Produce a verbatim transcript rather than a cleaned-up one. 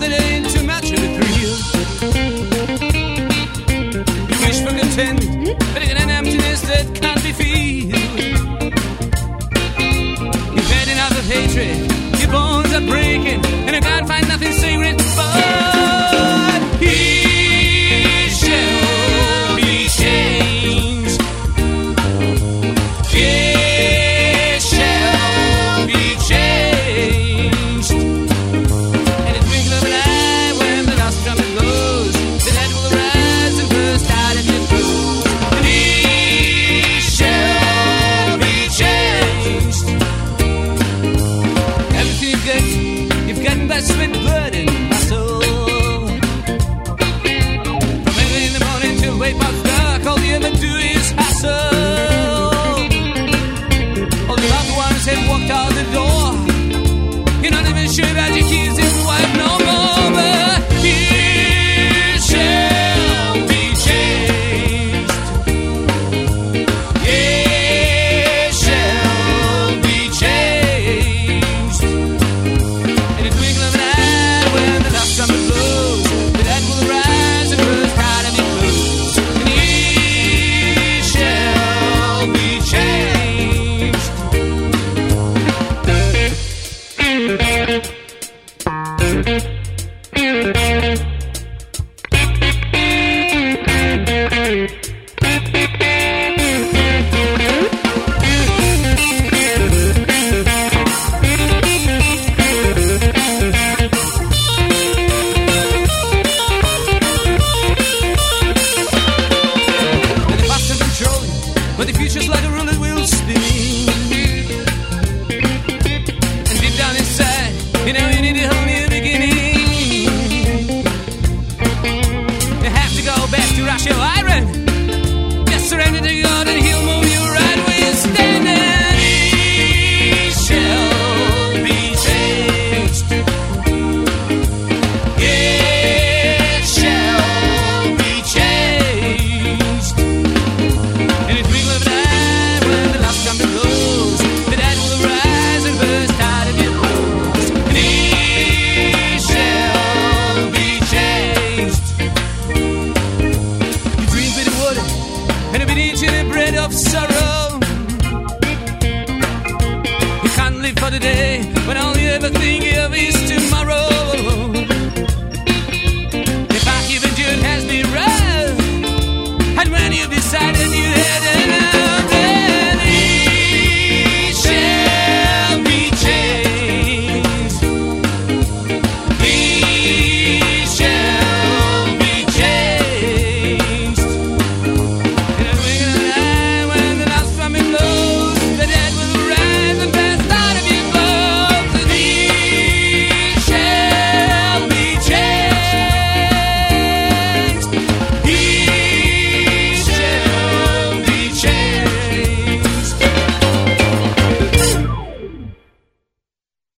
ain't too much of a thrill. You wish for content, but in an emptiness that can't be filled. You've had enough of hatred, your bones are breaking, and I can't find nothing sacred but he shall be changed. He shall be changed. And a twinkle of an eye when the last trumpet blows, the dead will arise and burst out in your throat. And he shall be changed. Everything you've got, you've gotten by sweat, blood, and muscle. From early in the morning till way past dark, all you ever do is hustle. All the loved ones have walked out the door. You're not even sure about your kids and wife no more. But he shall be changed. He shall be changed. In a twinkle of an eye, when the last trumpet blows, the dead will arise and burst out of your clothes. And he shall be changed. Thank you.